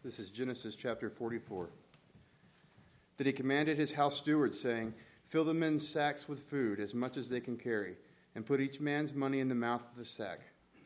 This is Genesis chapter 44. That he commanded his house steward, saying, "Fill the men's sacks with food, as much as they can carry, and put each man's money in the mouth of the sack.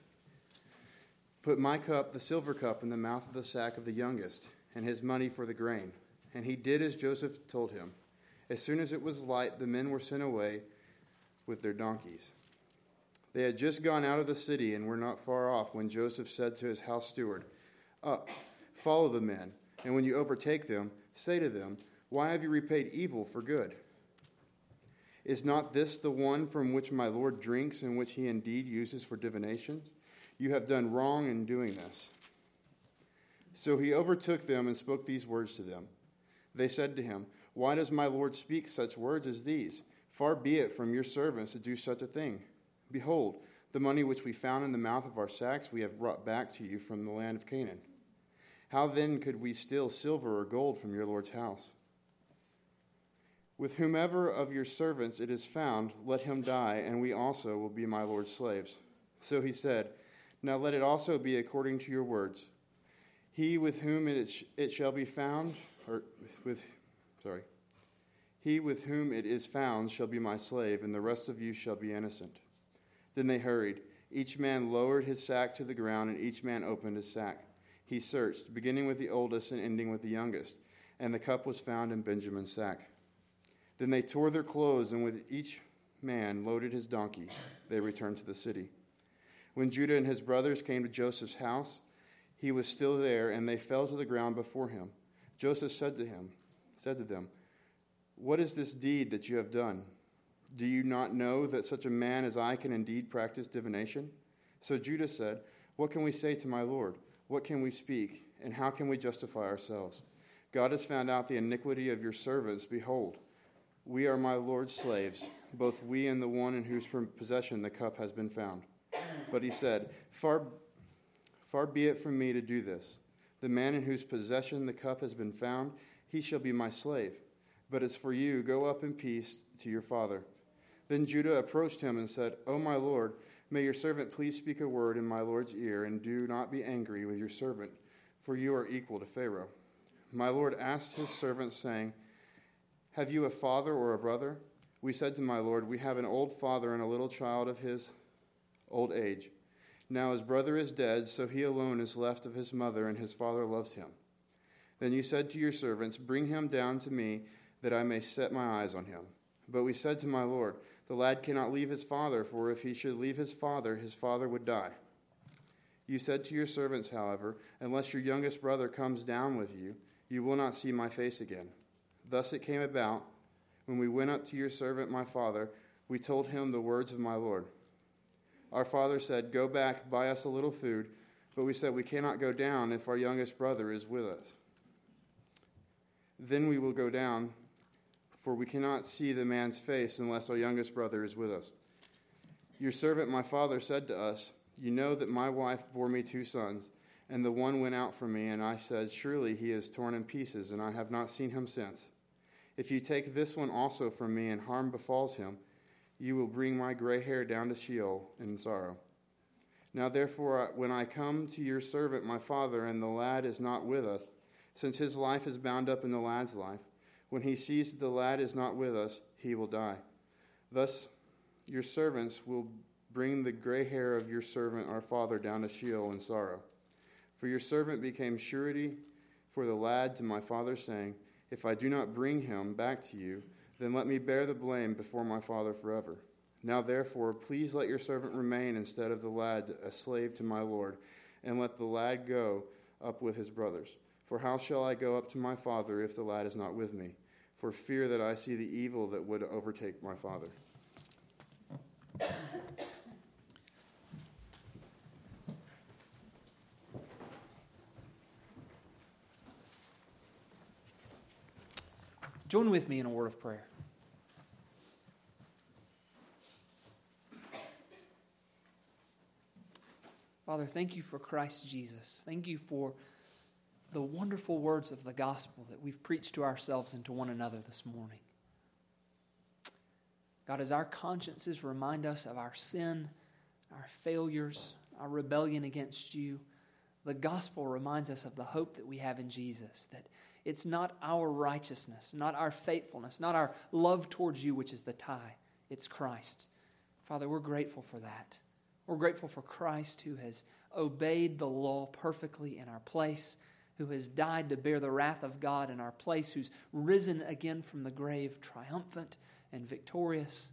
Put my cup, the silver cup, in the mouth of the sack of the youngest, and his money for the grain." And he did as Joseph told him. As soon as it was light, the men were sent away with their donkeys. They had just gone out of the city and were not far off when Joseph said to his house steward, "Up, follow the men, and when you overtake them, say to them, 'Why have you repaid evil for good? Is not this the one from which my Lord drinks and which he indeed uses for divinations? You have done wrong in doing this.' So he overtook them and spoke these words to them. They said to him, 'Why does my Lord speak such words as these? Far be it from your servants to do such a thing. Behold, the money which we found in the mouth of our sacks we have brought back to you from the land of Canaan. How then could we steal silver or gold from your Lord's house? With whomever of your servants it is found, let him die, and we also will be my Lord's slaves.' So he said, 'Now let it also be according to your words. He with whom it shall be found, he with whom it is found shall be my slave, and the rest of you shall be innocent.' Then they hurried. Each man lowered his sack to the ground, and each man opened his sack. He searched, beginning with the oldest and ending with the youngest, and the cup was found in Benjamin's sack. Then they tore their clothes, and with each man loaded his donkey, they returned to the city. When Judah and his brothers came to Joseph's house, he was still there, and they fell to the ground before him. Joseph said to them, 'What is this deed that you have done? Do you not know that such a man as I can indeed practice divination?' So Judah said, 'What can we say to my Lord? What can we speak, and how can we justify ourselves? God has found out the iniquity of your servants. Behold, we are my Lord's slaves, both we and the one in whose possession the cup has been found.' But he said, 'Far be it from me to do this. The man in whose possession the cup has been found, he shall be my slave. But as for you, go up in peace to your father.' Then Judah approached him and said, 'O my Lord, may your servant please speak a word in my Lord's ear, and do not be angry with your servant, for you are equal to Pharaoh.' My Lord asked his servants, saying, 'Have you a father or a brother?' We said to my Lord, 'We have an old father and a little child of his old age. Now his brother is dead, so he alone is left of his mother, and his father loves him.' Then you said to your servants, 'Bring him down to me, that I may set my eyes on him.' But we said to my Lord, 'The lad cannot leave his father, for if he should leave his father would die.' You said to your servants, however, 'Unless your youngest brother comes down with you, you will not see my face again.' Thus it came about, when we went up to your servant my father, we told him the words of my Lord. Our father said, 'Go back, buy us a little food.' But we said, 'We cannot go down if our youngest brother is with us. Then we will go down, for we cannot see the man's face unless our youngest brother is with us.' Your servant my father said to us, 'You know that my wife bore me 2 sons, and the one went out from me, and I said, surely he is torn in pieces, and I have not seen him since. If you take this one also from me, and harm befalls him, you will bring my gray hair down to Sheol in sorrow. Now therefore, when I come to your servant my father, and the lad is not with us, since his life is bound up in the lad's life, when he sees that the lad is not with us, he will die. Thus your servants will bring the gray hair of your servant our father down to Sheol in sorrow. For your servant became surety for the lad to my father, saying, if I do not bring him back to you, then let me bear the blame before my father forever. Now therefore, please let your servant remain instead of the lad a slave to my Lord, and let the lad go up with his brothers. For how shall I go up to my father if the lad is not with me, for fear that I see the evil that would overtake my father?" Join with me in a word of prayer. Father, thank you for Christ Jesus. Thank you for the wonderful words of the gospel that we've preached to ourselves and to one another this morning. God, as our consciences remind us of our sin, our failures, our rebellion against you, the gospel reminds us of the hope that we have in Jesus, that it's not our righteousness, not our faithfulness, not our love towards you, which is the tie. It's Christ. Father, we're grateful for that. We're grateful for Christ who has obeyed the law perfectly in our place, who has died to bear the wrath of God in our place, who's risen again from the grave triumphant and victorious.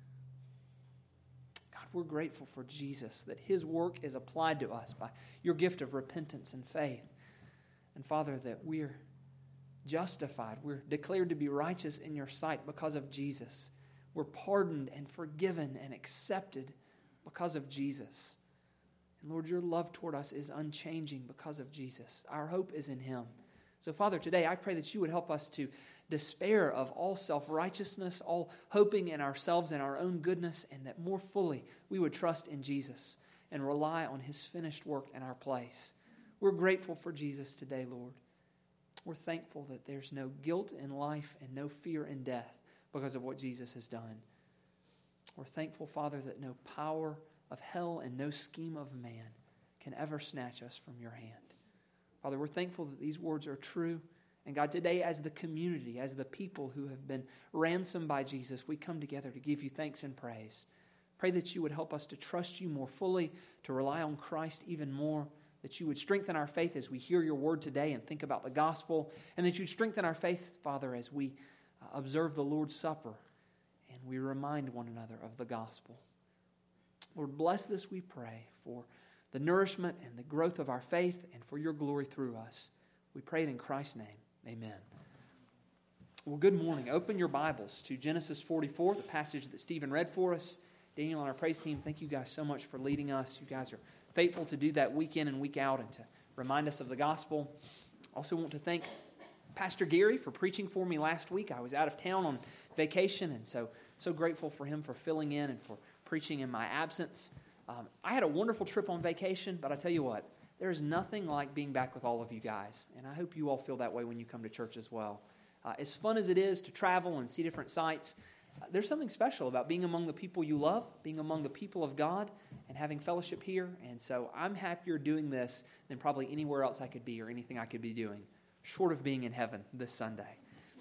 God, we're grateful for Jesus, that his work is applied to us by your gift of repentance and faith. And Father, that we're justified, we're declared to be righteous in your sight because of Jesus. We're pardoned and forgiven and accepted because of Jesus. And Lord, your love toward us is unchanging because of Jesus. Our hope is in him. So Father, today I pray that you would help us to despair of all self-righteousness, all hoping in ourselves and our own goodness, and that more fully we would trust in Jesus and rely on his finished work in our place. We're grateful for Jesus today, Lord. We're thankful that there's no guilt in life and no fear in death because of what Jesus has done. We're thankful, Father, that no power of hell and no scheme of man can ever snatch us from your hand. Father, we're thankful that these words are true. And God, today as the community, as the people who have been ransomed by Jesus, we come together to give you thanks and praise. Pray that you would help us to trust you more fully, to rely on Christ even more, that you would strengthen our faith as we hear your word today and think about the gospel, and that you'd strengthen our faith, Father, as we observe the Lord's Supper and we remind one another of the gospel. Lord, bless this, we pray, for the nourishment and the growth of our faith and for your glory through us. We pray it in Christ's name. Amen. Well, good morning. Open your Bibles to Genesis 44, the passage that Stephen read for us. Daniel and our praise team, thank you guys so much for leading us. You guys are faithful to do that week in and week out and to remind us of the gospel. Also want to thank Pastor Gary for preaching for me last week. I was out of town on vacation, and so grateful for him for filling in and for preaching in my absence. I had a wonderful trip on vacation, but I tell you what, there's nothing like being back with all of you guys, and I hope you all feel that way when you come to church as well. As fun as it is to travel and see different sights, there's something special about being among the people you love, being among the people of God, and having fellowship here, and so I'm happier doing this than probably anywhere else I could be or anything I could be doing, short of being in heaven this Sunday.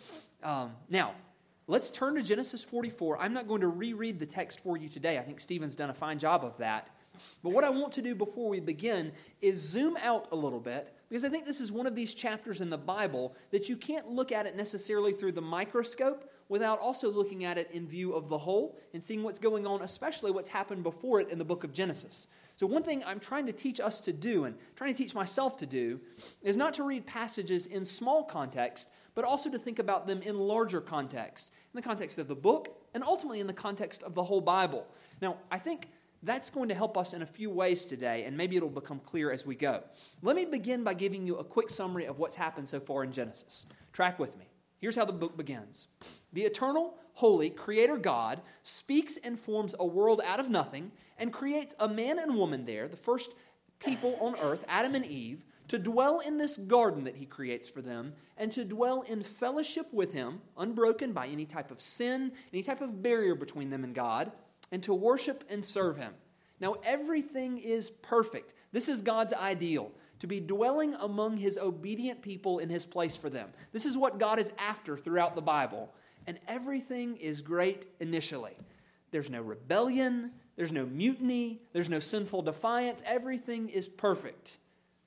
Now, let's turn to Genesis 44. I'm not going to reread the text for you today. I think Stephen's done a fine job of that. But what I want to do before we begin is zoom out a little bit, because I think this is one of these chapters in the Bible that you can't look at it necessarily through the microscope without also looking at it in view of the whole and seeing what's going on, especially what's happened before it in the book of Genesis. So one thing I'm trying to teach us to do, and trying to teach myself to do, is not to read passages in small context, but also to think about them in larger context, in the context of the book, and ultimately in the context of the whole Bible. Now, I think that's going to help us in a few ways today, and maybe it'll become clear as we go. Let me begin by giving you a quick summary of what's happened so far in Genesis. Track with me. Here's how the book begins. The eternal, holy, creator God speaks and forms a world out of nothing and creates a man and woman there, the first people on earth, Adam and Eve, to dwell in this garden that he creates for them and to dwell in fellowship with him, unbroken by any type of sin, any type of barrier between them and God, and to worship and serve him. Now, everything is perfect. This is God's ideal, to be dwelling among his obedient people in his place for them. This is what God is after throughout the Bible, and everything is great initially. There's no rebellion, there's no mutiny, there's no sinful defiance. Everything is perfect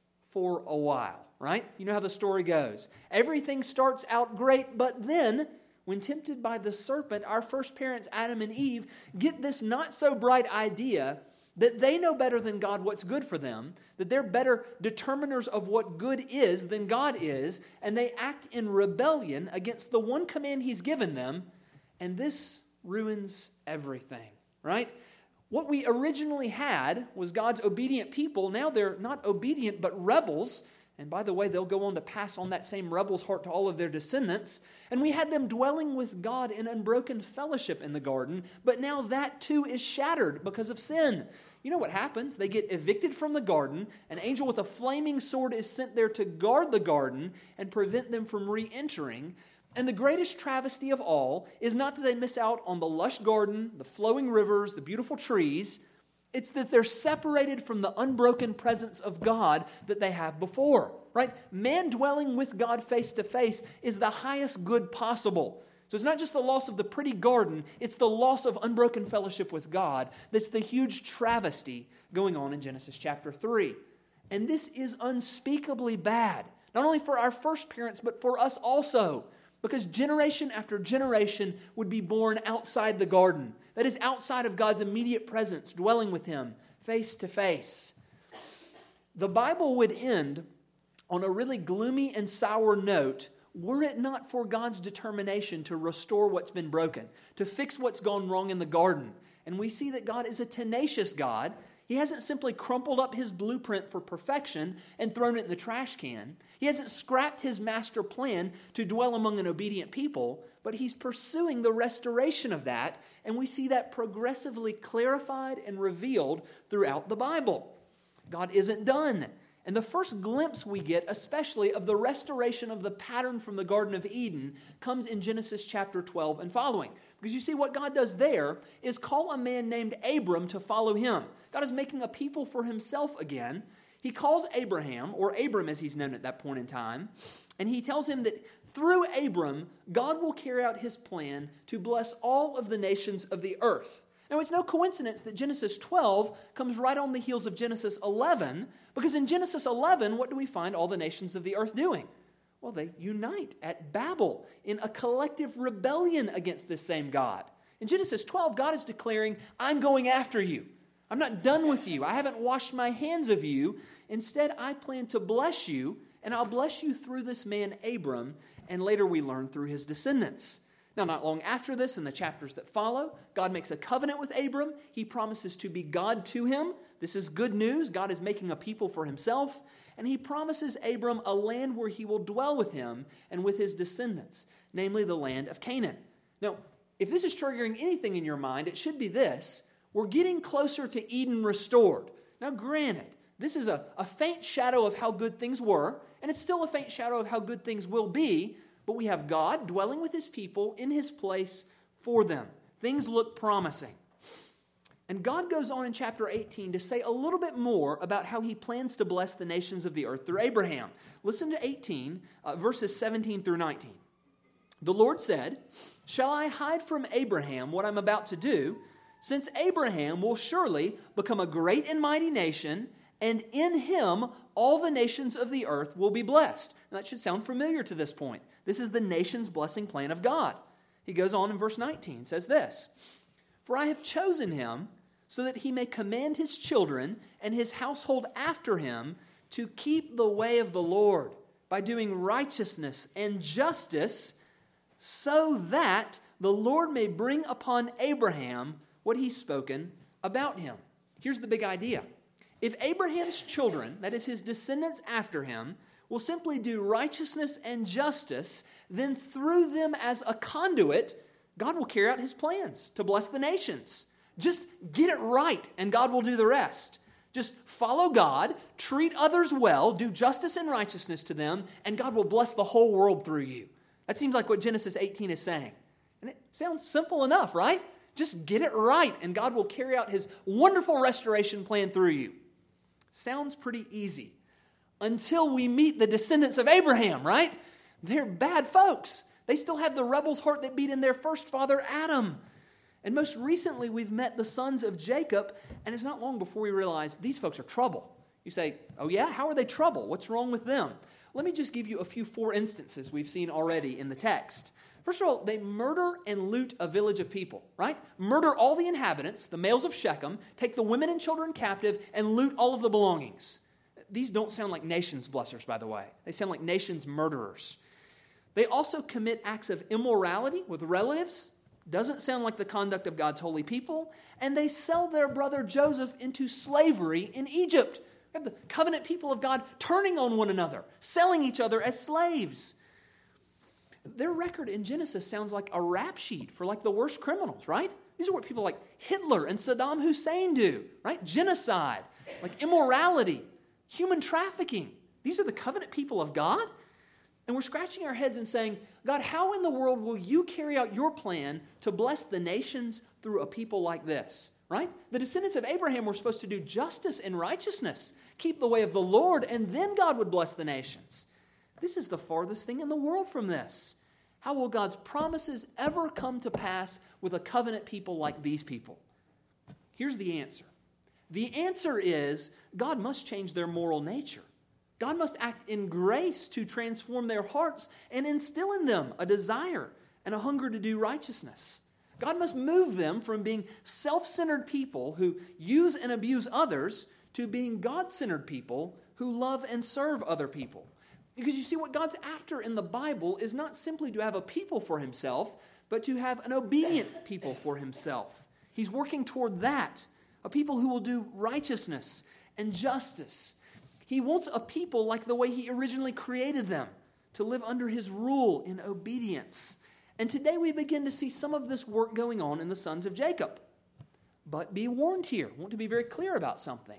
for a while, right? You know how the story goes. Everything starts out great, but then, when tempted by the serpent, our first parents, Adam and Eve, get this not-so-bright idea that they know better than God what's good for them, that they're better determiners of what good is than God is, and they act in rebellion against the one command he's given them, and this ruins everything, right? What we originally had was God's obedient people. Now they're not obedient, but rebels. And by the way, they'll go on to pass on that same rebel's heart to all of their descendants. And we had them dwelling with God in unbroken fellowship in the garden, but now that too is shattered because of sin. You know what happens? They get evicted from the garden. An angel with a flaming sword is sent there to guard the garden and prevent them from re-entering. And the greatest travesty of all is not that they miss out on the lush garden, the flowing rivers, the beautiful trees. It's that they're separated from the unbroken presence of God that they have before, right? Man dwelling with God face to face is the highest good possible. So it's not just the loss of the pretty garden, it's the loss of unbroken fellowship with God that's the huge travesty going on in Genesis chapter 3. And this is unspeakably bad, not only for our first parents, but for us also. Because generation after generation would be born outside the garden. That is, outside of God's immediate presence, dwelling with Him face to face. The Bible would end on a really gloomy and sour note were it not for God's determination to restore what's been broken, to fix what's gone wrong in the garden. And we see that God is a tenacious God. He hasn't simply crumpled up His blueprint for perfection and thrown it in the trash can. He hasn't scrapped His master plan to dwell among an obedient people, but He's pursuing the restoration of that, and we see that progressively clarified and revealed throughout the Bible. God isn't done. And the first glimpse we get, especially of the restoration of the pattern from the Garden of Eden, comes in Genesis chapter 12 and following. Because you see, what God does there is call a man named Abram to follow Him. God is making a people for Himself again. He calls Abraham, or Abram as he's known at that point in time, and He tells him that through Abram, God will carry out His plan to bless all of the nations of the earth. Now, it's no coincidence that Genesis 12 comes right on the heels of Genesis 11, because in Genesis 11, what do we find all the nations of the earth doing? Well, they unite at Babel in a collective rebellion against this same God. In Genesis 12, God is declaring, I'm going after you. I'm not done with you. I haven't washed my hands of you. Instead, I plan to bless you, and I'll bless you through this man Abram, and later we learn through his descendants. Now, not long after this, in the chapters that follow, God makes a covenant with Abram. He promises to be God to him. This is good news. God is making a people for Himself. And He promises Abram a land where he will dwell with him and with his descendants, namely the land of Canaan. Now, if this is triggering anything in your mind, it should be this. We're getting closer to Eden restored. Now, granted, this is a faint shadow of how good things were, and it's still a faint shadow of how good things will be, but we have God dwelling with His people in His place for them. Things look promising. And God goes on in chapter 18 to say a little bit more about how He plans to bless the nations of the earth through Abraham. Listen to 18, verses 17 through 19. The Lord said, "Shall I hide from Abraham what I'm about to do? Since Abraham will surely become a great and mighty nation, and in him all the nations of the earth will be blessed." And that should sound familiar to this point. This is the nation's blessing plan of God. He goes on in verse 19, says this, "For I have chosen him so that he may command his children and his household after him to keep the way of the Lord by doing righteousness and justice, so that the Lord may bring upon Abraham what He's spoken about him." Here's the big idea. If Abraham's children, that is his descendants after him, will simply do righteousness and justice, then through them as a conduit, God will carry out His plans to bless the nations. Just get it right, and God will do the rest. Just follow God, treat others well, do justice and righteousness to them, and God will bless the whole world through you. That seems like what Genesis 18 is saying. And it sounds simple enough, right? Just get it right, and God will carry out His wonderful restoration plan through you. Sounds pretty easy. Until we meet the descendants of Abraham, right? They're bad folks. They still have the rebel's heart that beat in their first father, Adam. And most recently, we've met the sons of Jacob, and it's not long before we realize these folks are trouble. You say, oh yeah, how are they trouble? What's wrong with them? Let me just give you a few 4 instances we've seen already in the text. First of all, they murder and loot a village of people, right? Murder all the inhabitants, the males of Shechem, take the women and children captive, and loot all of the belongings. These don't sound like nations blessers, by the way. They sound like nations murderers. They also commit acts of immorality with relatives. Doesn't sound like the conduct of God's holy people. And they sell their brother Joseph into slavery in Egypt. We have the covenant people of God turning on one another, selling each other as slaves. Their record in Genesis sounds like a rap sheet for like the worst criminals, right? These are what people like Hitler and Saddam Hussein do, right? Genocide, like immorality, human trafficking. These are the covenant people of God. And we're scratching our heads and saying, God, how in the world will you carry out your plan to bless the nations through a people like this? right? The descendants of Abraham were supposed to do justice and righteousness, keep the way of the Lord, and then God would bless the nations. This is the farthest thing in the world from this. How will God's promises ever come to pass with a covenant people like these people? Here's the answer. The answer is God must change their moral nature. God must act in grace to transform their hearts and instill in them a desire and a hunger to do righteousness. God must move them from being self-centered people who use and abuse others to being God-centered people who love and serve other people. Because you see, what God's after in the Bible is not simply to have a people for himself, but to have an obedient people for himself. He's working toward that, a people who will do righteousness and justice. He wants a people like the way he originally created them, to live under his rule in obedience. And today we begin to see some of this work going on in the sons of Jacob. But be warned here. I want to be very clear about something.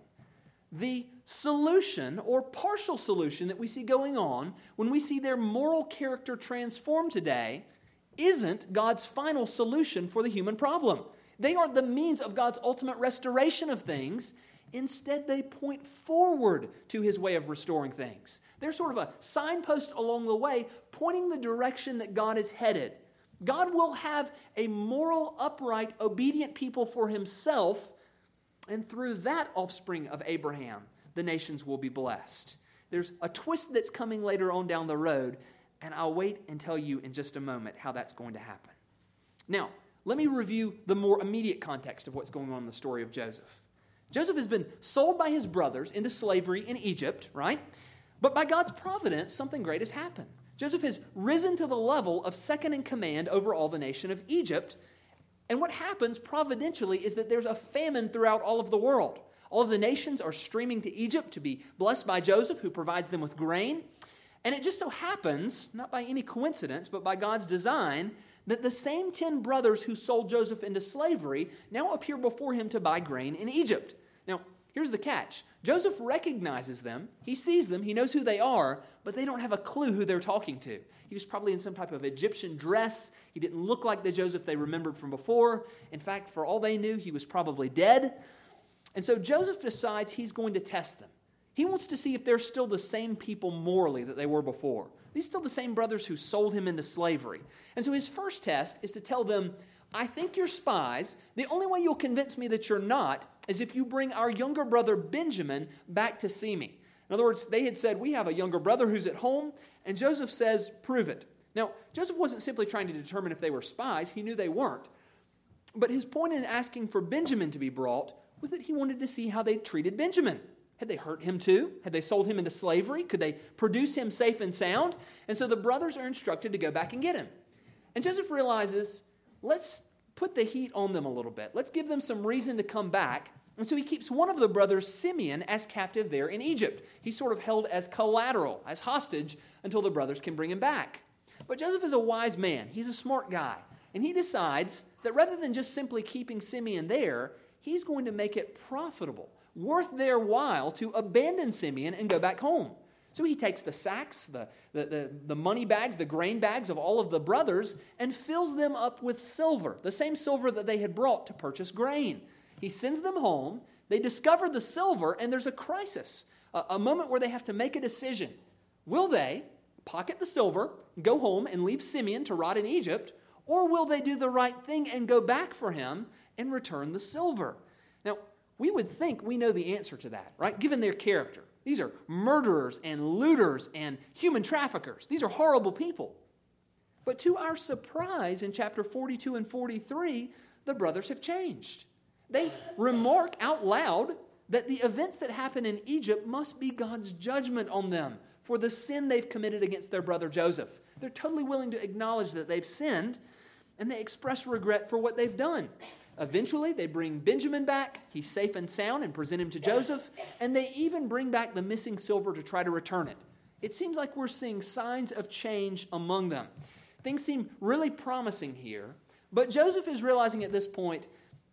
The solution or partial solution that we see going on when we see their moral character transformed today isn't God's final solution for the human problem. They aren't the means of God's ultimate restoration of things. Instead, they point forward to his way of restoring things. They're sort of a signpost along the way, pointing the direction that God is headed. God will have a moral, upright, obedient people for himself, and through that offspring of Abraham, the nations will be blessed. There's a twist that's coming later on down the road, and I'll wait and tell you in just a moment how that's going to happen. Now, let me review the more immediate context of what's going on in the story of Joseph. Joseph has been sold by his brothers into slavery in Egypt, right? But by God's providence, something great has happened. Joseph has risen to the level of second in command over all the nation of Egypt. And what happens providentially is that there's a famine throughout all of the world. All of the nations are streaming to Egypt to be blessed by Joseph, who provides them with grain. And it just so happens, not by any coincidence, but by God's design, that the same 10 brothers who sold Joseph into slavery now appear before him to buy grain in Egypt. Now, here's the catch. Joseph recognizes them, he sees them, he knows who they are, but they don't have a clue who they're talking to. He was probably in some type of Egyptian dress. He didn't look like the Joseph they remembered from before. In fact, for all they knew, he was probably dead. And so Joseph decides he's going to test them. He wants to see if they're still the same people morally that they were before. These are still the same brothers who sold him into slavery. And so his first test is to tell them, I think you're spies. The only way you'll convince me that you're not is if you bring our younger brother Benjamin back to see me. In other words, they had said, we have a younger brother who's at home, and Joseph says, prove it. Now, Joseph wasn't simply trying to determine if they were spies. He knew they weren't. But his point in asking for Benjamin to be brought was that he wanted to see how they treated Benjamin. Had they hurt him too? Had they sold him into slavery? Could they produce him safe and sound? And so the brothers are instructed to go back and get him. And Joseph realizes, let's put the heat on them a little bit. Let's give them some reason to come back. And so he keeps one of the brothers, Simeon, as captive there in Egypt. He's sort of held as collateral, as hostage, until the brothers can bring him back. But Joseph is a wise man. He's a smart guy. And he decides that rather than just simply keeping Simeon there, he's going to make it profitable, worth their while to abandon Simeon and go back home. So he takes the sacks, the money bags, the grain bags of all of the brothers and fills them up with silver, the same silver that they had brought to purchase grain. He sends them home. They discover the silver, and there's a crisis, a moment where they have to make a decision. Will they pocket the silver, go home, and leave Simeon to rot in Egypt, or will they do the right thing and go back for him and return the silver? Now, we would think we know the answer to that, right? Given their character. These are murderers and looters and human traffickers. These are horrible people. But to our surprise, in chapter 42 and 43, the brothers have changed. They remark out loud that the events that happen in Egypt must be God's judgment on them for the sin they've committed against their brother Joseph. They're totally willing to acknowledge that they've sinned, and they express regret for what they've done. Eventually, they bring Benjamin back. He's safe and sound and present him to Joseph, and they even bring back the missing silver to try to return it. It seems like we're seeing signs of change among them. Things seem really promising here, but Joseph is realizing at this point,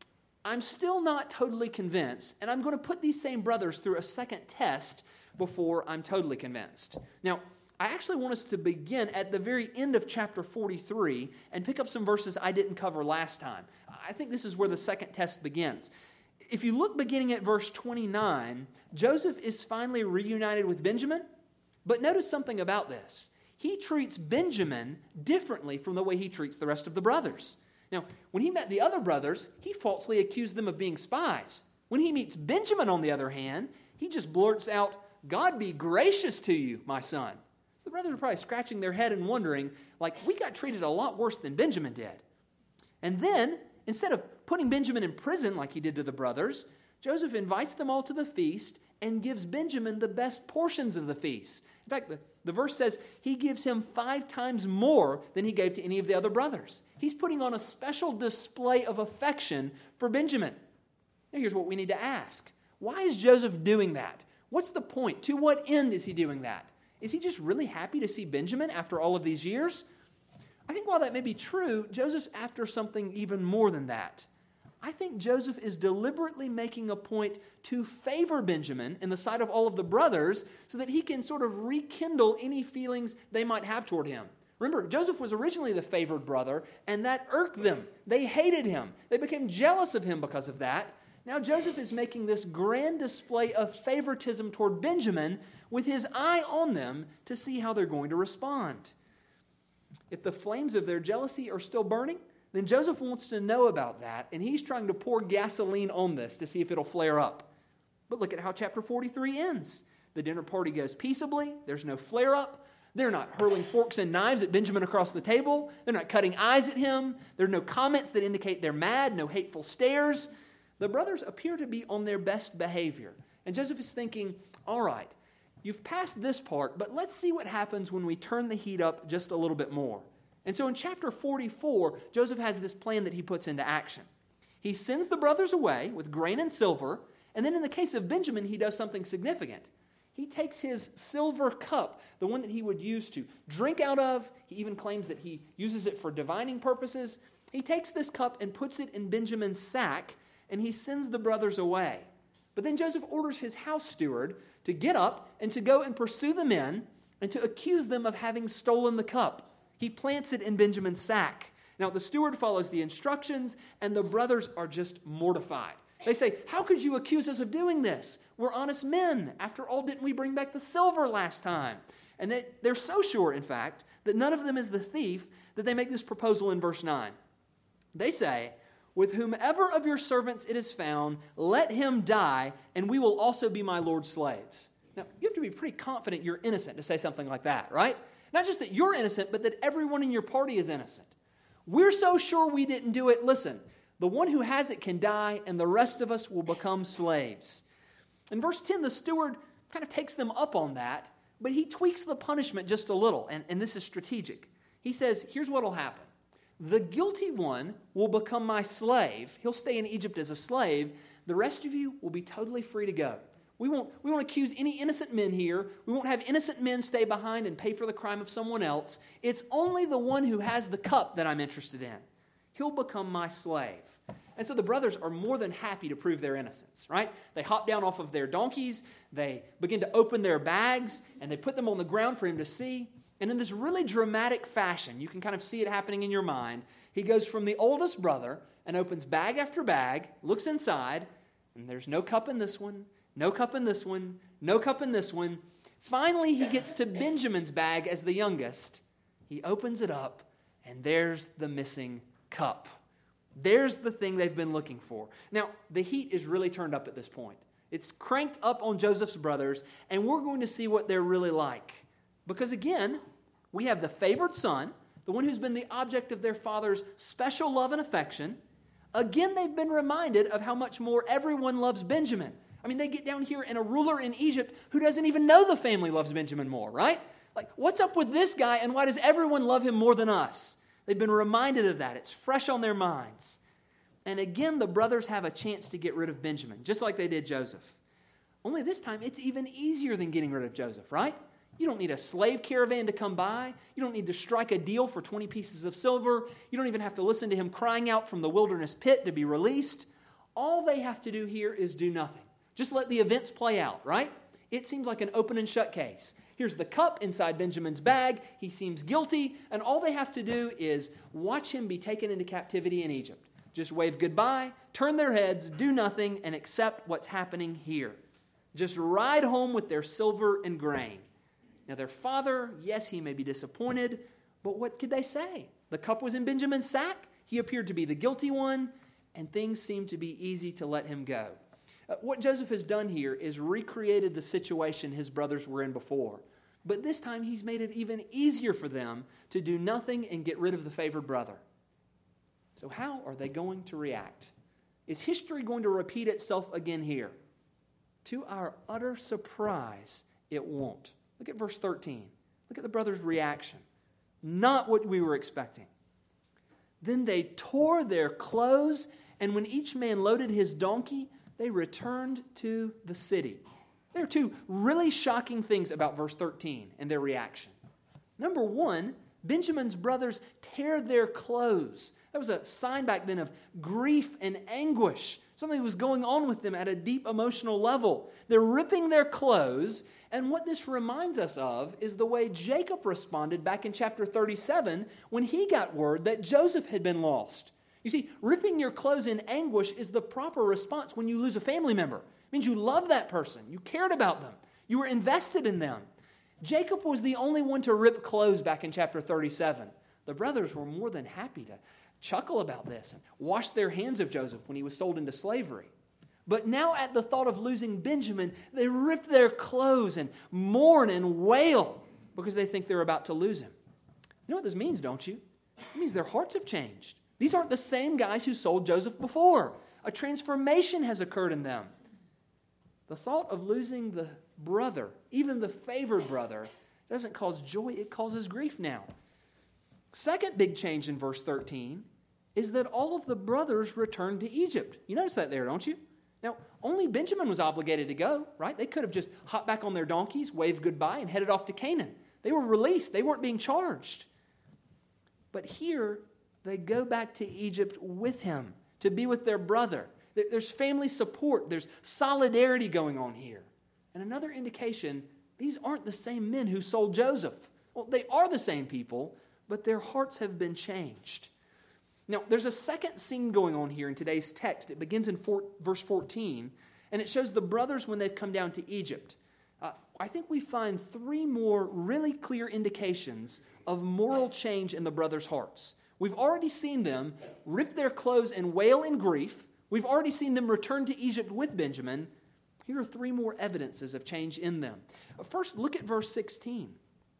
I'm still not totally convinced, and I'm going to put these same brothers through a second test before I'm totally convinced. Now, I actually want us to begin at the very end of chapter 43 and pick up some verses I didn't cover last time. I think this is where the second test begins. if you look beginning at verse 29, Joseph is finally reunited with Benjamin, but notice something about this. He treats Benjamin differently from the way he treats the rest of the brothers. Now, when he met the other brothers, he falsely accused them of being spies. When he meets Benjamin, on the other hand, he just blurts out, "God be gracious to you, my son." So the brothers are probably scratching their head and wondering, like, we got treated a lot worse than Benjamin did. And then, instead of putting Benjamin in prison like he did to the brothers, Joseph invites them all to the feast and gives Benjamin the best portions of the feast. In fact, the verse says he gives him 5 times more than he gave to any of the other brothers. He's putting on a special display of affection for Benjamin. Now here's what we need to ask. Why is Joseph doing that? What's the point? To what end is he doing that? Is he just really happy to see Benjamin after all of these years? I think while that may be true, Joseph's after something even more than that. I think Joseph is deliberately making a point to favor Benjamin in the sight of all of the brothers so that he can sort of rekindle any feelings they might have toward him. Remember, Joseph was originally the favored brother, and that irked them. They hated him. They became jealous of him because of that. Now Joseph is making this grand display of favoritism toward Benjamin with his eye on them to see how they're going to respond. If the flames of their jealousy are still burning, then Joseph wants to know about that, and he's trying to pour gasoline on this to see if it'll flare up. But look at how chapter 43 ends. The dinner party goes peaceably. There's no flare-up. They're not hurling forks and knives at Benjamin across the table. They're not cutting eyes at him. There are no comments that indicate they're mad, no hateful stares. The brothers appear to be on their best behavior. And Joseph is thinking, all right, you've passed this part, but let's see what happens when we turn the heat up just a little bit more. And so in chapter 44, Joseph has this plan that he puts into action. He sends the brothers away with grain and silver, and then in the case of Benjamin, he does something significant. He takes his silver cup, the one that he would use to drink out of. He even claims that he uses it for divining purposes. He takes this cup and puts it in Benjamin's sack, and he sends the brothers away. But then Joseph orders his house steward to get up and to go and pursue the men and to accuse them of having stolen the cup. He plants it in Benjamin's sack. Now, the steward follows the instructions, and the brothers are just mortified. They say, "How could you accuse us of doing this? We're honest men. After all, didn't we bring back the silver last time?" And they're so sure, in fact, that none of them is the thief that they make this proposal in verse 9. They say, "With whomever of your servants it is found, let him die, and we will also be my Lord's slaves." Now, you have to be pretty confident you're innocent to say something like that, right? Not just that you're innocent, but that everyone in your party is innocent. We're so sure we didn't do it. Listen, the one who has it can die, and the rest of us will become slaves. In verse 10, the steward kind of takes them up on that, but he tweaks the punishment just a little, and this is strategic. He says, here's what will happen. The guilty one will become my slave. He'll stay in Egypt as a slave. The rest of you will be totally free to go. We won't accuse any innocent men here. We won't have innocent men stay behind and pay for the crime of someone else. It's only the one who has the cup that I'm interested in. He'll become my slave. And so the brothers are more than happy to prove their innocence, right? They hop down off of their donkeys. They begin to open their bags, and they put them on the ground for him to see. And in this really dramatic fashion, you can kind of see it happening in your mind, he goes from the oldest brother and opens bag after bag, looks inside, and there's no cup in this one, no cup in this one, no cup in this one. Finally, he gets to Benjamin's bag as the youngest. He opens it up, and there's the missing cup. There's the thing they've been looking for. Now, the heat is really turned up at this point. It's cranked up on Joseph's brothers, and we're going to see what they're really like. Because again, we have the favored son, the one who's been the object of their father's special love and affection. Again, they've been reminded of how much more everyone loves Benjamin. I mean, they get down here and a ruler in Egypt who doesn't even know the family loves Benjamin more, right? Like, what's up with this guy, and why does everyone love him more than us? They've been reminded of that. It's fresh on their minds. And again, the brothers have a chance to get rid of Benjamin, just like they did Joseph. Only this time, it's even easier than getting rid of Joseph, right? You don't need a slave caravan to come by. You don't need to strike a deal for 20 pieces of silver. You don't even have to listen to him crying out from the wilderness pit to be released. All they have to do here is do nothing. Just let the events play out, right? It seems like an open and shut case. Here's the cup inside Benjamin's bag. He seems guilty, and all they have to do is watch him be taken into captivity in Egypt. just wave goodbye, turn their heads, do nothing, and accept what's happening here. Just ride home with their silver and grain. Now their father, yes, he may be disappointed, but what could they say? The cup was in Benjamin's sack. He appeared to be the guilty one, and things seemed to be easy to let him go. What Joseph has done here is recreated the situation his brothers were in before. But this time he's made it even easier for them to do nothing and get rid of the favored brother. So how are they going to react? Is history going to repeat itself again here? To our utter surprise, it won't. Look at verse 13. Look at the brothers' reaction. Not what we were expecting. Then they tore their clothes, and when each man loaded his donkey, they returned to the city. There are two really shocking things about verse 13 and their reaction. Number one, Benjamin's brothers tear their clothes. That was a sign back then of grief and anguish. Something was going on with them at a deep emotional level. They're ripping their clothes, and what this reminds us of is the way Jacob responded back in chapter 37 when he got word that Joseph had been lost. You see, ripping your clothes in anguish is the proper response when you lose a family member. It means you love that person. You cared about them. You were invested in them. Jacob was the only one to rip clothes back in chapter 37. The brothers were more than happy to chuckle about this and wash their hands of Joseph when he was sold into slavery. But now at the thought of losing Benjamin, they rip their clothes and mourn and wail because they think they're about to lose him. You know what this means, don't you? It means their hearts have changed. These aren't the same guys who sold Joseph before. A transformation has occurred in them. The thought of losing the brother, even the favored brother, doesn't cause joy, it causes grief now. Second big change in verse 13 is that all of the brothers returned to Egypt. You notice that there, don't you? Now, only Benjamin was obligated to go, right? They could have just hopped back on their donkeys, waved goodbye, and headed off to Canaan. They were released. They weren't being charged. But here, they go back to Egypt with him to be with their brother. There's family support. There's solidarity going on here. And another indication, these aren't the same men who sold Joseph. Well, they are the same people, but their hearts have been changed. Now, there's a second scene going on here in today's text. It begins in verse 14, and it shows the brothers when they've come down to Egypt. I think we find three more really clear indications of moral change in the brothers' hearts. We've already seen them rip their clothes and wail in grief. We've already seen them return to Egypt with Benjamin. Here are three more evidences of change in them. First, look at verse 16.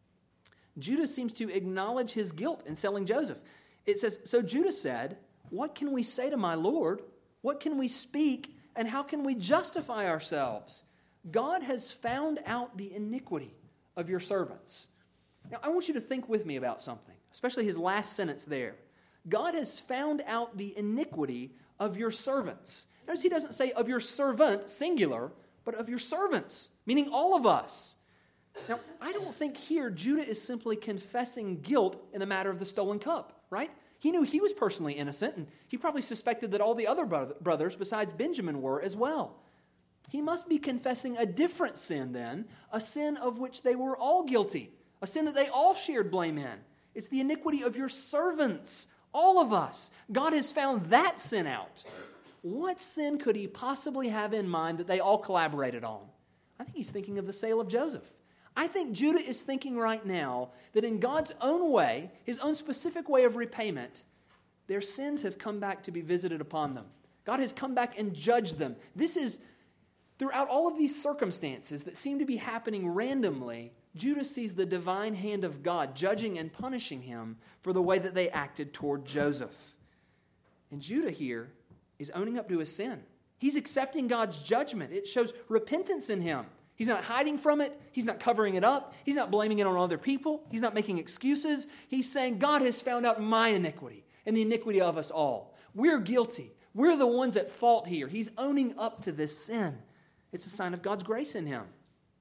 Judah seems to acknowledge his guilt in selling Joseph. It says, "So Judah said, 'What can we say to my Lord? What can we speak? And how can we justify ourselves? God has found out the iniquity of your servants.'" Now, I want you to think with me about something, especially his last sentence there. God has found out the iniquity of your servants. Notice he doesn't say of your servant, singular, but of your servants, meaning all of us. Now, I don't think here Judah is simply confessing guilt in the matter of the stolen cup, right? He knew he was personally innocent, and he probably suspected that all the other brothers besides Benjamin were as well. He must be confessing a different sin then, a sin of which they were all guilty, a sin that they all shared blame in. It's the iniquity of your servants, all of us. God has found that sin out. What sin could he possibly have in mind that they all collaborated on? I think he's thinking of the sale of Joseph. I think Judah is thinking right now that in God's own way, his own specific way of repayment, their sins have come back to be visited upon them. God has come back and judged them. This is, throughout all of these circumstances that seem to be happening randomly, Judah sees the divine hand of God judging and punishing him for the way that they acted toward Joseph. And Judah here is owning up to his sin. He's accepting God's judgment. It shows repentance in him. He's not hiding from it. He's not covering it up. He's not blaming it on other people. He's not making excuses. He's saying, God has found out my iniquity and the iniquity of us all. We're guilty. We're the ones at fault here. He's owning up to this sin. It's a sign of God's grace in him.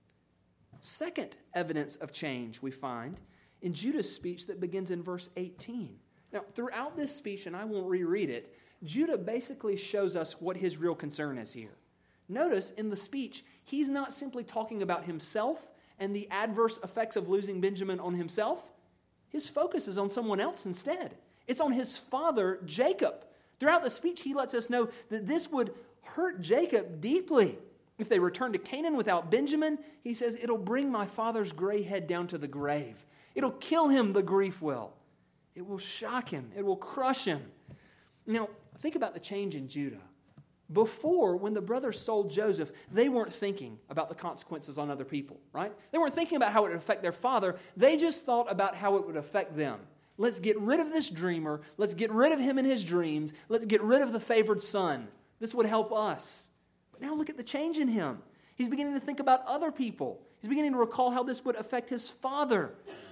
Second evidence of change we find in Judah's speech that begins in verse 18. Now, throughout this speech, and I won't reread it, Judah basically shows us what his real concern is here. Notice in the speech, he's not simply talking about himself and the adverse effects of losing Benjamin on himself. His focus is on someone else instead. It's on his father, Jacob. Throughout the speech, he lets us know that this would hurt Jacob deeply. If they return to Canaan without Benjamin, he says, it'll bring my father's gray head down to the grave. It'll kill him, the grief will. It will shock him. It will crush him. Now, think about the change in Judah. Before, when the brothers sold Joseph, they weren't thinking about the consequences on other people, right? They weren't thinking about how it would affect their father. They just thought about how it would affect them. Let's get rid of this dreamer. Let's get rid of him and his dreams. Let's get rid of the favored son. This would help us. But now look at the change in him. He's beginning to think about other people. He's beginning to recall how this would affect his father.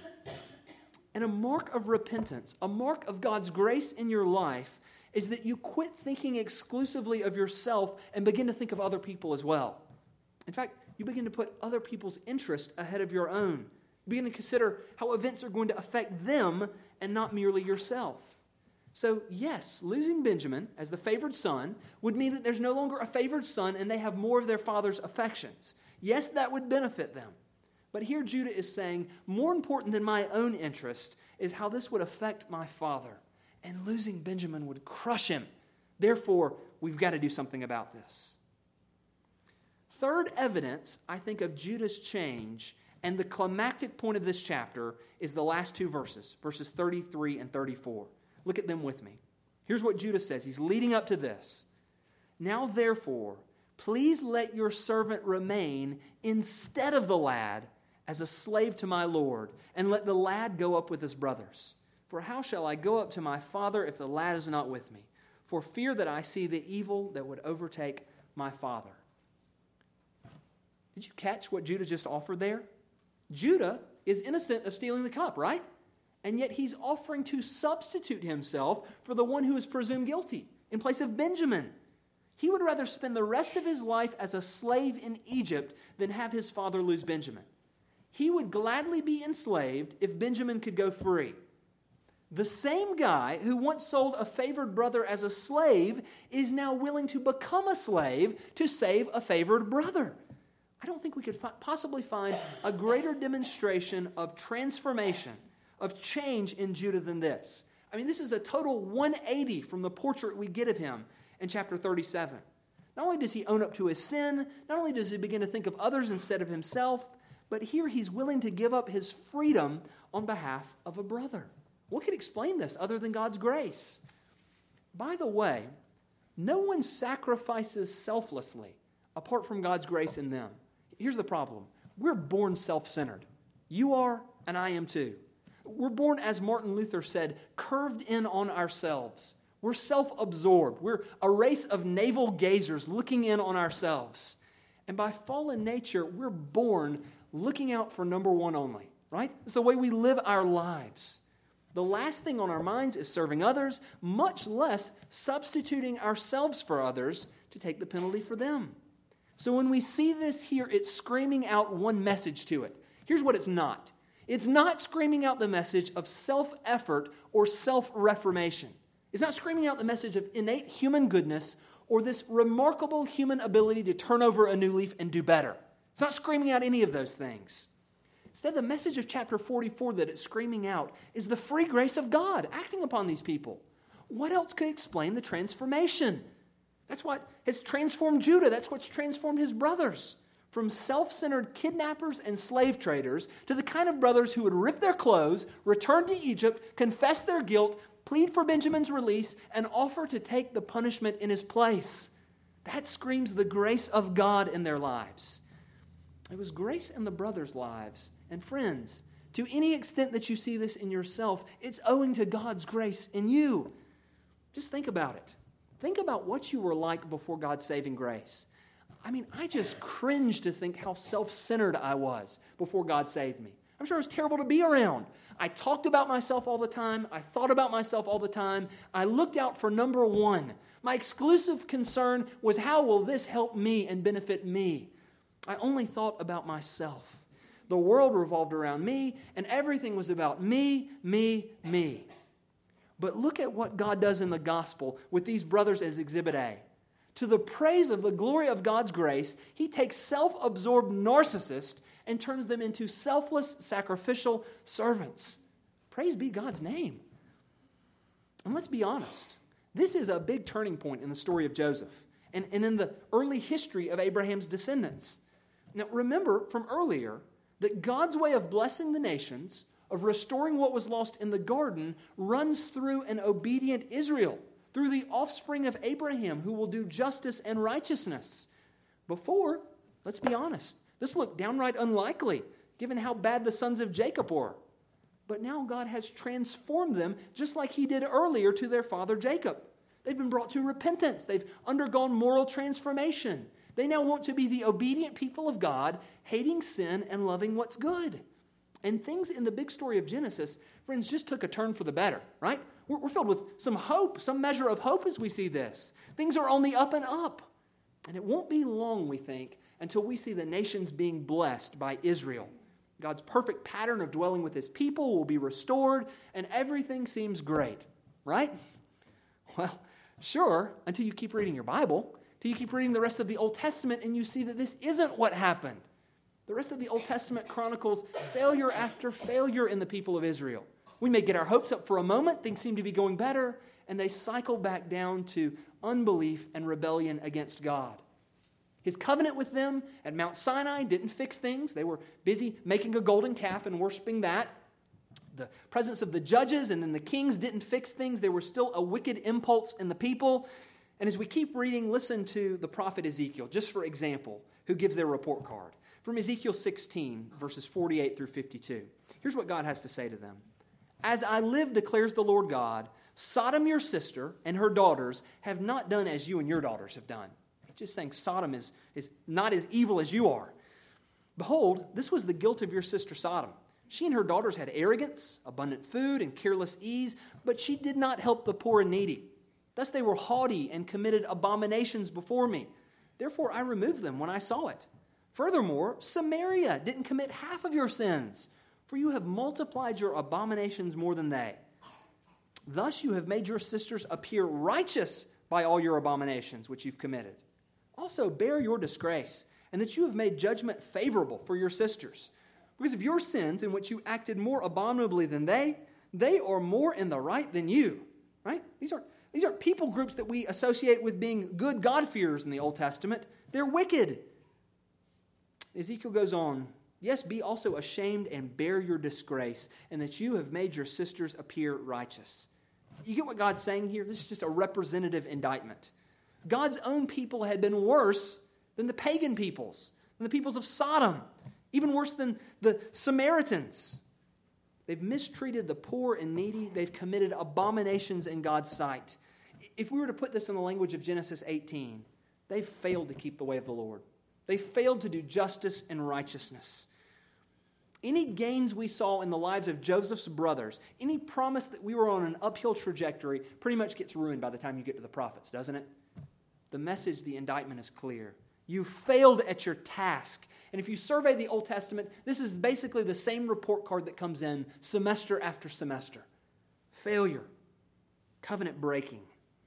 And a mark of repentance, a mark of God's grace in your life, is that you quit thinking exclusively of yourself and begin to think of other people as well. In fact, you begin to put other people's interest ahead of your own. You begin to consider how events are going to affect them and not merely yourself. So, yes, losing Benjamin as the favored son would mean that there's no longer a favored son and they have more of their father's affections. Yes, that would benefit them. But here Judah is saying, more important than my own interest is how this would affect my father. And losing Benjamin would crush him. Therefore, we've got to do something about this. Third evidence, I think, of Judah's change, and the climactic point of this chapter is the last two verses, verses 33 and 34. Look at them with me. Here's what Judah says. He's leading up to this. Now, therefore, please let your servant remain instead of the lad as a slave to my Lord, and let the lad go up with his brothers. For how shall I go up to my father if the lad is not with me? For fear that I see the evil that would overtake my father. Did you catch what Judah just offered there? Judah is innocent of stealing the cup, right? And yet he's offering to substitute himself for the one who is presumed guilty in place of Benjamin. He would rather spend the rest of his life as a slave in Egypt than have his father lose Benjamin. He would gladly be enslaved if Benjamin could go free. The same guy who once sold a favored brother as a slave is now willing to become a slave to save a favored brother. I don't think we could possibly find a greater demonstration of transformation, of change in Judah than this. I mean, this is a total 180 from the portrait we get of him in chapter 37. Not only does he own up to his sin, not only does he begin to think of others instead of himself, but here he's willing to give up his freedom on behalf of a brother. What could explain this other than God's grace? By the way, no one sacrifices selflessly apart from God's grace in them. Here's the problem. We're born self-centered. You are, and I am too. We're born, as Martin Luther said, curved in on ourselves. We're self-absorbed. We're a race of navel gazers looking in on ourselves. And by fallen nature, we're born looking out for number one only, right? It's the way we live our lives. The last thing on our minds is serving others, much less substituting ourselves for others to take the penalty for them. So when we see this here, it's screaming out one message to it. Here's what it's not. It's not screaming out the message of self-effort or self-reformation. It's not screaming out the message of innate human goodness or this remarkable human ability to turn over a new leaf and do better. It's not screaming out any of those things. Instead, the message of chapter 44 that it's screaming out is the free grace of God acting upon these people. What else could explain the transformation? That's what has transformed Judah. That's what's transformed his brothers. From self-centered kidnappers and slave traders to the kind of brothers who would rip their clothes, return to Egypt, confess their guilt, plead for Benjamin's release, and offer to take the punishment in his place. That screams the grace of God in their lives. It was grace in the brothers' lives. And friends, to any extent that you see this in yourself, it's owing to God's grace in you. Just think about it. Think about what you were like before God's saving grace. I mean, I just cringe to think how self-centered I was before God saved me. I'm sure it was terrible to be around. I talked about myself all the time. I thought about myself all the time. I looked out for number one. My exclusive concern was, how will this help me and benefit me? I only thought about myself. The world revolved around me, and everything was about me, me, me. But look at what God does in the gospel with these brothers as Exhibit A. To the praise of the glory of God's grace, he takes self-absorbed narcissists and turns them into selfless, sacrificial servants. Praise be God's name. And let's be honest. This is a big turning point in the story of Joseph and in the early history of Abraham's descendants. Now, remember from earlier that God's way of blessing the nations, of restoring what was lost in the garden, runs through an obedient Israel, through the offspring of Abraham who will do justice and righteousness. Before, let's be honest, this looked downright unlikely, given how bad the sons of Jacob were. But now God has transformed them just like he did earlier to their father Jacob. They've been brought to repentance. They've undergone moral transformation. They now want to be the obedient people of God, hating sin and loving what's good. And things in the big story of Genesis, friends, just took a turn for the better, right? We're filled with some hope, some measure of hope as we see this. Things are on the up and up. And it won't be long, we think, until we see the nations being blessed by Israel. God's perfect pattern of dwelling with his people will be restored, and everything seems great, right? Well, sure, until you keep reading your Bible, until you keep reading the rest of the Old Testament, and you see that this isn't what happened. The rest of the Old Testament chronicles failure after failure in the people of Israel. We may get our hopes up for a moment, things seem to be going better, and they cycle back down to unbelief and rebellion against God. His covenant with them at Mount Sinai didn't fix things. They were busy making a golden calf and worshiping that. The presence of the judges and then the kings didn't fix things. There was still a wicked impulse in the people. And as we keep reading, listen to the prophet Ezekiel, just for example, who gives their report card. From Ezekiel 16, verses 48 through 52. Here's what God has to say to them. As I live, declares the Lord God, Sodom your sister and her daughters have not done as you and your daughters have done. Just saying Sodom is not as evil as you are. Behold, this was the guilt of your sister Sodom. She and her daughters had arrogance, abundant food, and careless ease, but she did not help the poor and needy. Thus they were haughty and committed abominations before me. Therefore I removed them when I saw it. Furthermore, Samaria didn't commit half of your sins, for you have multiplied your abominations more than they. Thus you have made your sisters appear righteous by all your abominations which you've committed. Also bear your disgrace, and that you have made judgment favorable for your sisters. Because of your sins in which you acted more abominably than they are more in the right than you. Right? These aren't people groups that we associate with being good God-fearers in the Old Testament. They're wicked. Ezekiel goes on, yes, be also ashamed and bear your disgrace, and that you have made your sisters appear righteous. You get what God's saying here? This is just a representative indictment. God's own people had been worse than the pagan peoples, than the peoples of Sodom, even worse than the Samaritans. They've mistreated the poor and needy. They've committed abominations in God's sight. If we were to put this in the language of Genesis 18, they've failed to keep the way of the Lord. They failed to do justice and righteousness. Any gains we saw in the lives of Joseph's brothers, any promise that we were on an uphill trajectory, pretty much gets ruined by the time you get to the prophets, doesn't it? The message, the indictment is clear. You failed at your task. And if you survey the Old Testament, this is basically the same report card that comes in semester after semester. Failure. Covenant breaking.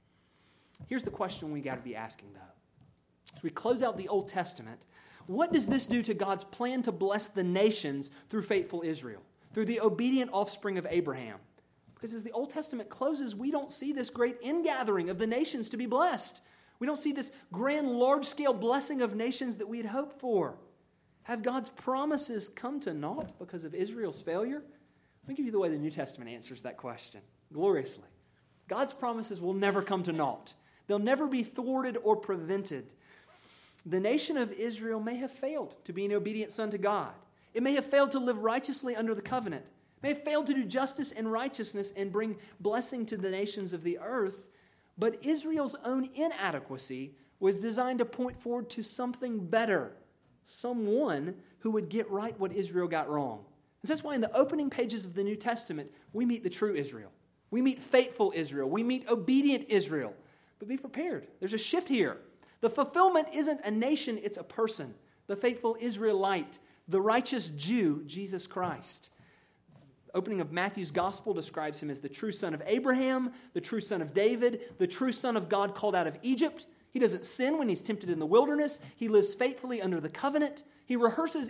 Here's the question we got to be asking, though. As we close out the Old Testament, what does this do to God's plan to bless the nations through faithful Israel, through the obedient offspring of Abraham? Because as the Old Testament closes, we don't see this great ingathering of the nations to be blessed. We don't see this grand, large-scale blessing of nations that we had hoped for. Have God's promises come to naught because of Israel's failure? Let me give you the way the New Testament answers that question gloriously. God's promises will never come to naught. They'll never be thwarted or prevented. The nation of Israel may have failed to be an obedient son to God. It may have failed to live righteously under the covenant. It may have failed to do justice and righteousness and bring blessing to the nations of the earth. But Israel's own inadequacy was designed to point forward to something better, someone who would get right what Israel got wrong. And so that's why in the opening pages of the New Testament, we meet the true Israel. We meet faithful Israel. We meet obedient Israel. But be prepared. There's a shift here. The fulfillment isn't a nation, it's a person. The faithful Israelite, the righteous Jew, Jesus Christ. Opening of Matthew's gospel describes him as the true son of Abraham, the true son of David, the true son of God called out of Egypt. He doesn't sin when he's tempted in the wilderness. He lives faithfully under the covenant. He rehearses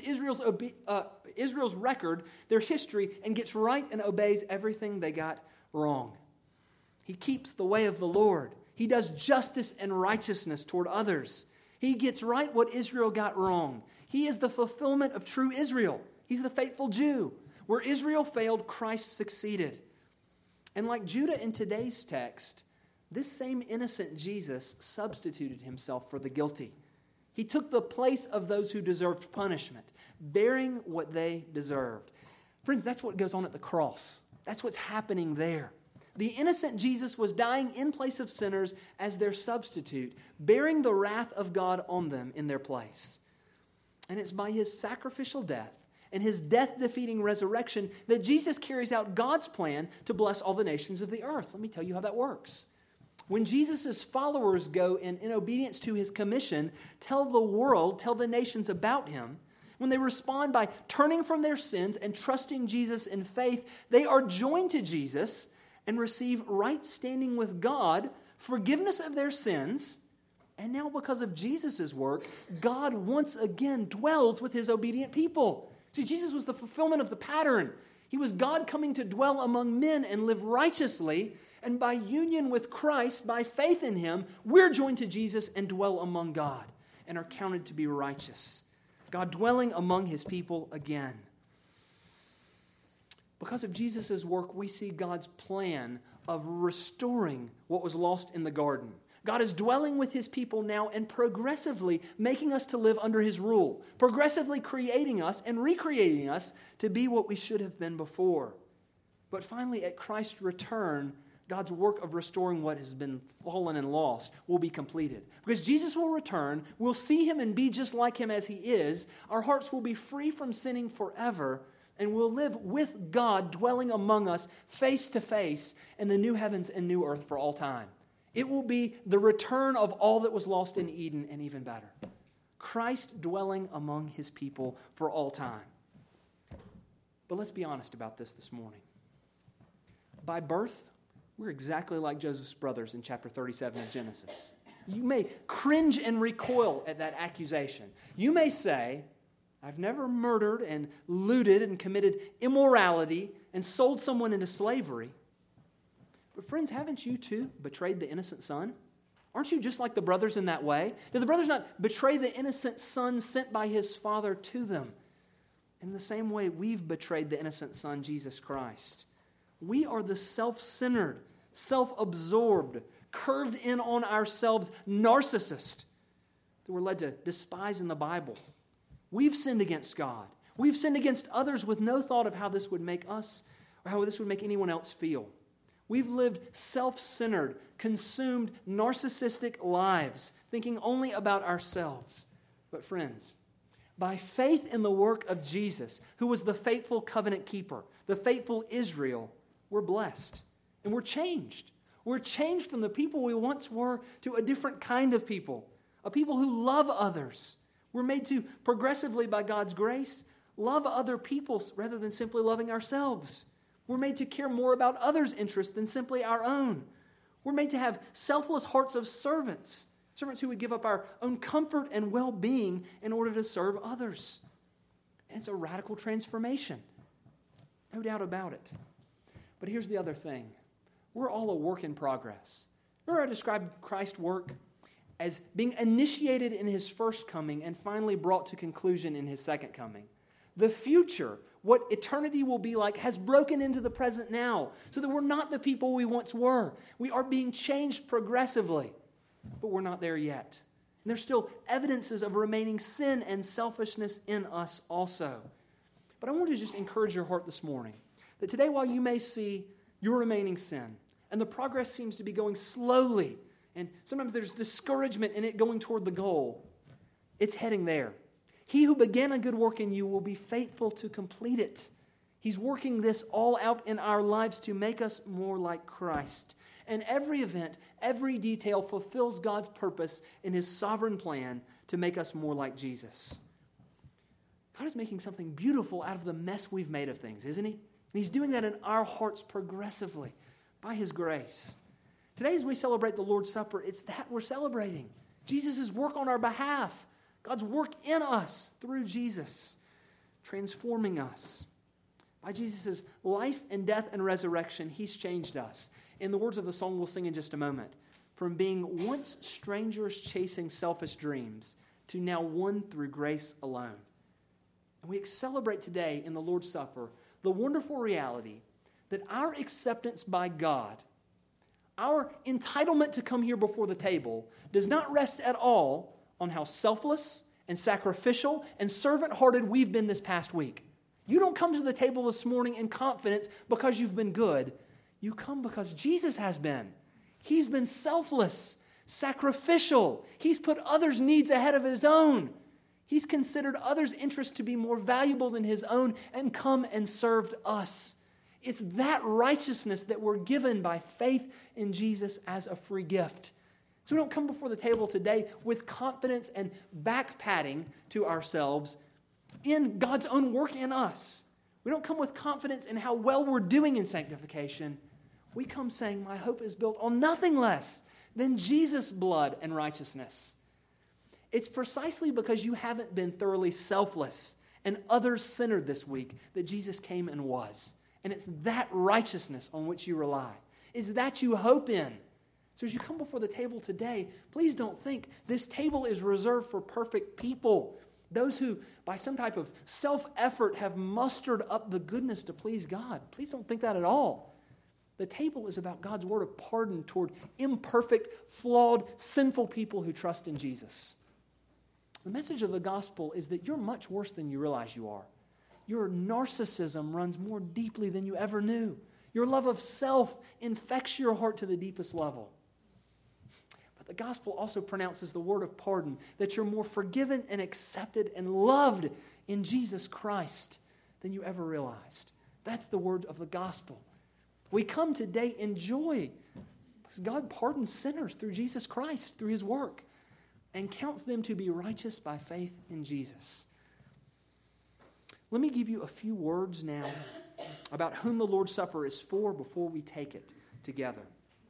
Israel's record, their history, and gets right and obeys everything they got wrong. He keeps the way of the Lord. He does justice and righteousness toward others. He gets right what Israel got wrong. He is the fulfillment of true Israel. He's the faithful Jew. Where Israel failed, Christ succeeded. And like Judah in today's text, this same innocent Jesus substituted himself for the guilty. He took the place of those who deserved punishment, bearing what they deserved. Friends, that's what goes on at the cross. That's what's happening there. The innocent Jesus was dying in place of sinners as their substitute, bearing the wrath of God on them in their place. And it's by his sacrificial death and his death-defeating resurrection that Jesus carries out God's plan to bless all the nations of the earth. Let me tell you how that works. When Jesus' followers go in obedience to his commission, tell the world, tell the nations about him, when they respond by turning from their sins and trusting Jesus in faith, they are joined to Jesus and receive right standing with God, forgiveness of their sins, and now because of Jesus' work, God once again dwells with his obedient people. See, Jesus was the fulfillment of the pattern. He was God coming to dwell among men and live righteously, and by union with Christ, by faith in him, we're joined to Jesus and dwell among God and are counted to be righteous. God dwelling among his people again. Because of Jesus' work, we see God's plan of restoring what was lost in the garden. God is dwelling with his people now and progressively making us to live under his rule, progressively creating us and recreating us to be what we should have been before. But finally, at Christ's return, God's work of restoring what has been fallen and lost will be completed. Because Jesus will return, we'll see him and be just like him as he is. Our hearts will be free from sinning forever, and we'll live with God dwelling among us face to face in the new heavens and new earth for all time. It will be the return of all that was lost in Eden and even better. Christ dwelling among his people for all time. But let's be honest about this morning. By birth, we're exactly like Joseph's brothers in chapter 37 of Genesis. You may cringe and recoil at that accusation. You may say, I've never murdered and looted and committed immorality and sold someone into slavery. But friends, haven't you too betrayed the innocent son? Aren't you just like the brothers in that way? Did the brothers not betray the innocent son sent by his father to them? In the same way, we've betrayed the innocent son, Jesus Christ. We are the self-centered, self-absorbed, curved in on ourselves narcissist that we're led to despise in the Bible. We've sinned against God. We've sinned against others with no thought of how this would make us or how this would make anyone else feel. We've lived self-centered, consumed, narcissistic lives, thinking only about ourselves. But friends, by faith in the work of Jesus, who was the faithful covenant keeper, the faithful Israel, we're blessed and we're changed. We're changed from the people we once were to a different kind of people, a people who love others. We're made to progressively, by God's grace, love other people rather than simply loving ourselves. We're made to care more about others' interests than simply our own. We're made to have selfless hearts of servants, servants who would give up our own comfort and well-being in order to serve others. And it's a radical transformation, no doubt about it. But here's the other thing. We're all a work in progress. Remember I described Christ's work as being initiated in his first coming and finally brought to conclusion in his second coming. The future, what eternity will be like, has broken into the present now, so that we're not the people we once were. We are being changed progressively, but we're not there yet. And there's still evidences of remaining sin and selfishness in us also. But I want to just encourage your heart this morning that today, while you may see your remaining sin, and the progress seems to be going slowly, and sometimes there's discouragement in it going toward the goal, it's heading there. He who began a good work in you will be faithful to complete it. He's working this all out in our lives to make us more like Christ. And every event, every detail fulfills God's purpose in his sovereign plan to make us more like Jesus. God is making something beautiful out of the mess we've made of things, isn't he? And he's doing that in our hearts progressively by his grace. Today, as we celebrate the Lord's Supper, it's that we're celebrating. Jesus' work on our behalf. God's work in us through Jesus, transforming us. By Jesus' life and death and resurrection, he's changed us. In the words of the song we'll sing in just a moment, from being once strangers chasing selfish dreams to now one through grace alone. And we celebrate today in the Lord's Supper the wonderful reality that our acceptance by God, our entitlement to come here before the table, does not rest at all on how selfless and sacrificial and servant-hearted we've been this past week. You don't come to the table this morning in confidence because you've been good. You come because Jesus has been. He's been selfless, sacrificial. He's put others' needs ahead of his own. He's considered others' interests to be more valuable than his own and come and served us. It's that righteousness that we're given by faith in Jesus as a free gift. So we don't come before the table today with confidence and back-patting to ourselves in God's own work in us. We don't come with confidence in how well we're doing in sanctification. We come saying, my hope is built on nothing less than Jesus' blood and righteousness. It's precisely because you haven't been thoroughly selfless and others-centered this week that Jesus came and was. And it's that righteousness on which you rely. It's that you hope in. So as you come before the table today, please don't think this table is reserved for perfect people. Those who, by some type of self-effort, have mustered up the goodness to please God. Please don't think that at all. The table is about God's word of pardon toward imperfect, flawed, sinful people who trust in Jesus. The message of the gospel is that you're much worse than you realize you are. Your narcissism runs more deeply than you ever knew. Your love of self infects your heart to the deepest level. But the gospel also pronounces the word of pardon, that you're more forgiven and accepted and loved in Jesus Christ than you ever realized. That's the word of the gospel. We come today in joy because God pardons sinners through Jesus Christ, through his work, and counts them to be righteous by faith in Jesus. Let me give you a few words now about whom the Lord's Supper is for before we take it together.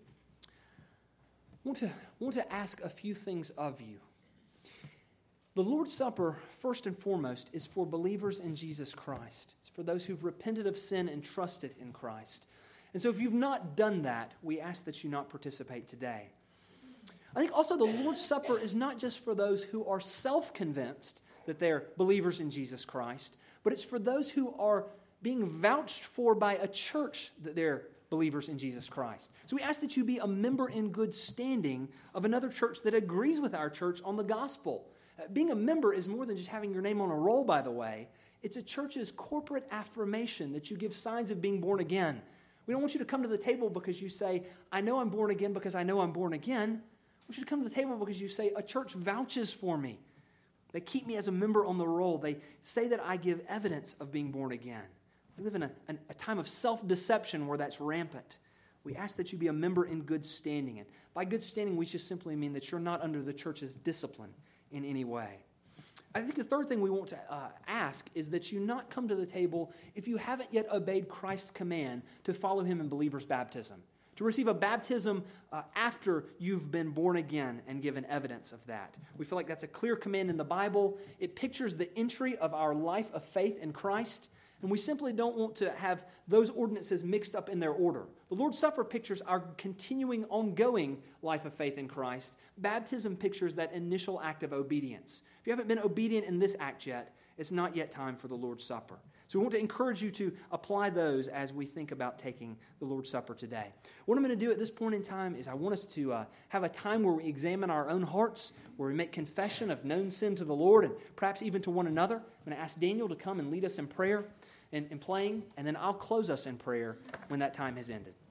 I want to ask a few things of you. The Lord's Supper, first and foremost, is for believers in Jesus Christ. It's for those who've repented of sin and trusted in Christ. And so if you've not done that, we ask that you not participate today. I think also the Lord's Supper is not just for those who are self-convinced that they're believers in Jesus Christ, but it's for those who are being vouched for by a church that they're believers in Jesus Christ. So we ask that you be a member in good standing of another church that agrees with our church on the gospel. Being a member is more than just having your name on a roll, by the way. It's a church's corporate affirmation that you give signs of being born again. We don't want you to come to the table because you say, I know I'm born again because I know I'm born again. I want you to come to the table because you say, a church vouches for me. They keep me as a member on the roll. They say that I give evidence of being born again. We live in a time of self-deception where that's rampant. We ask that you be a member in good standing. And by good standing, we just simply mean that you're not under the church's discipline in any way. I think the third thing we want to ask is that you not come to the table if you haven't yet obeyed Christ's command to follow him in believer's baptism, to receive a baptism after you've been born again and given evidence of that. We feel like that's a clear command in the Bible. It pictures the entry of our life of faith in Christ, and we simply don't want to have those ordinances mixed up in their order. The Lord's Supper pictures our continuing, ongoing life of faith in Christ. Baptism pictures that initial act of obedience. If you haven't been obedient in this act yet, it's not yet time for the Lord's Supper. So we want to encourage you to apply those as we think about taking the Lord's Supper today. What I'm going to do at this point in time is I want us to have a time where we examine our own hearts, where we make confession of known sin to the Lord and perhaps even to one another. I'm going to ask Daniel to come and lead us in prayer and playing, and then I'll close us in prayer when that time has ended.